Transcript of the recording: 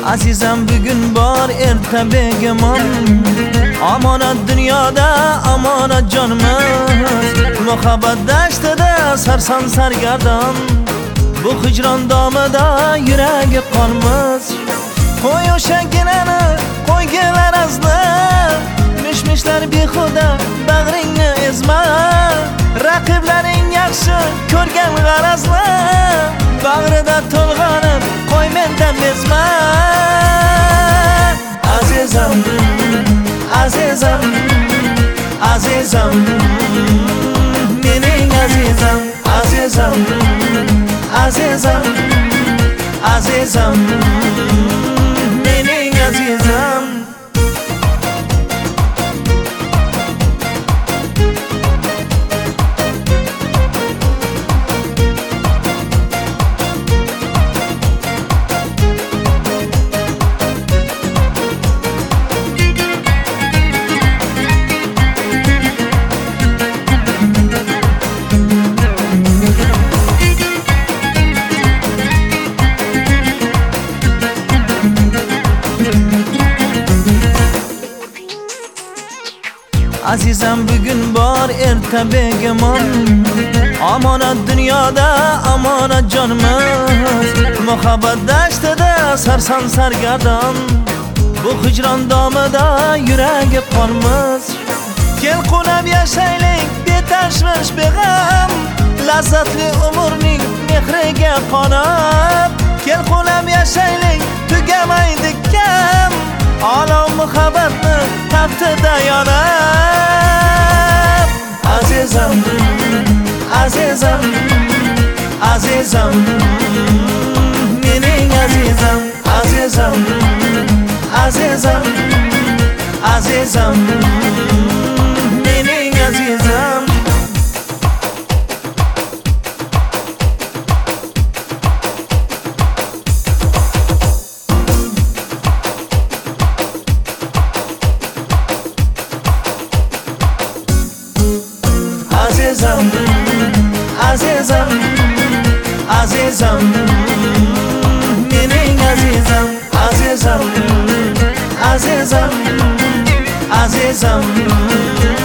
Azizam bugün bor erta begimon, amonat dunyoda amonat jonimiz. Muhabbat dashtida sarson sargardon, bu hijron domida yuragi qonmiz. Qo'y o'sha ginani, qo'ygilar azni, mishmishlar behuda bag'ringni ezma. Raqiblaring yaxshi ko'rgan g'arazli, bag'rida to'lg'anib qo'y mendan bezma. Azizam, azizam, azizam, mening azizam, azizam, azizam, azizam, mening azizam. Azizam bugün bor erta begimon, amonat dunyoda amonat jonimiz. Muhabbat dashtida sarson sargardon, bu hijron domida yuragi qonmiz. Kel qo'nab yashaylik betashvish beg'am, lazzatli umrning mehriga qonib. Kel qo'nab yashaylik tugamaydi kam, olov muhabbatni taftida yonib. Azizam, azizam, azizam, mening azizam, azizam, azizam, azizam, mening azizam. Azizam, azizam, azizam, mening azizam, azizam, azizam, azizam.